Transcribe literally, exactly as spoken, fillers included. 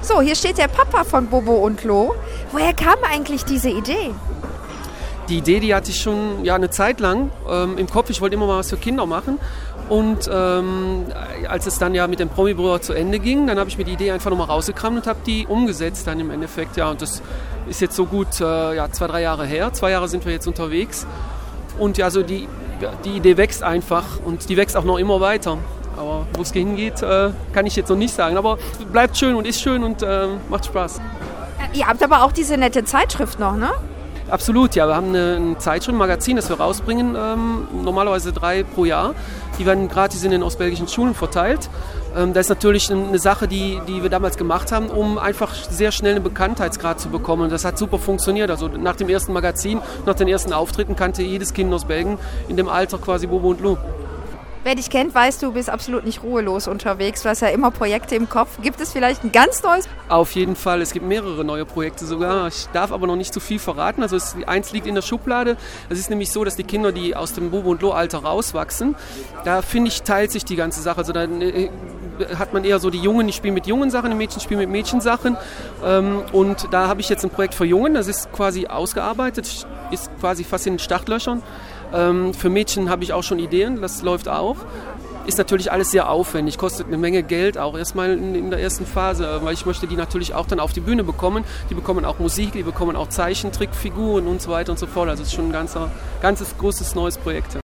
So, hier steht der Papa von Bobo und Lo. Woher kam eigentlich diese Idee? Die Idee, die hatte ich schon ja, eine Zeit lang ähm, im Kopf. Ich wollte immer mal was für Kinder machen. Und ähm, als es dann ja mit dem Promi-Brüder zu Ende ging, dann habe ich mir die Idee einfach nochmal rausgekramt und habe die umgesetzt dann im Endeffekt. Ja, und das ist jetzt so gut äh, ja, zwei, drei Jahre her. Zwei Jahre sind wir jetzt unterwegs. Und ja, so die, die Idee wächst einfach und die wächst auch noch immer weiter. Aber wo es hingeht, äh, kann ich jetzt noch nicht sagen. Aber bleibt schön und ist schön und äh, macht Spaß. Ihr habt aber auch diese nette Zeitschrift noch, ne? Absolut, ja. Wir haben eine, eine Zeitschrift, ein Magazin, das wir rausbringen, ähm, normalerweise drei pro Jahr. Die werden gratis in den ostbelgischen Schulen verteilt. Ähm, das ist natürlich eine Sache, die, die wir damals gemacht haben, um einfach sehr schnell einen Bekanntheitsgrad zu bekommen. Und das hat super funktioniert. Also nach dem ersten Magazin, nach den ersten Auftritten kannte jedes Kind aus Belgien in dem Alter quasi Bobo und Lo. Wer dich kennt, weiß, du bist absolut nicht ruhelos unterwegs. Du hast ja immer Projekte im Kopf. Gibt es vielleicht ein ganz neues? Auf jeden Fall. Es gibt mehrere neue Projekte sogar. Ich darf aber noch nicht zu viel verraten. Also es, eins liegt in der Schublade. Es ist nämlich so, dass die Kinder, die aus dem Bobo und Lo Alter rauswachsen, da finde ich, teilt sich die ganze Sache. Also da äh, hat man eher so die Jungen, die spielen mit jungen Sachen, die Mädchen spielen mit Mädchensachen. Ähm, und da habe ich jetzt ein Projekt für Jungen. Das ist quasi ausgearbeitet, ist quasi fast in den Startlöchern. Ähm, für Mädchen habe ich auch schon Ideen, das läuft auch. Ist natürlich alles sehr aufwendig, kostet eine Menge Geld auch erstmal in, in der ersten Phase, weil ich möchte die natürlich auch dann auf die Bühne bekommen. Die bekommen auch Musik, die bekommen auch Zeichentrickfiguren und so weiter und so fort. Also es ist schon ein ganzer, ganzes großes neues Projekt.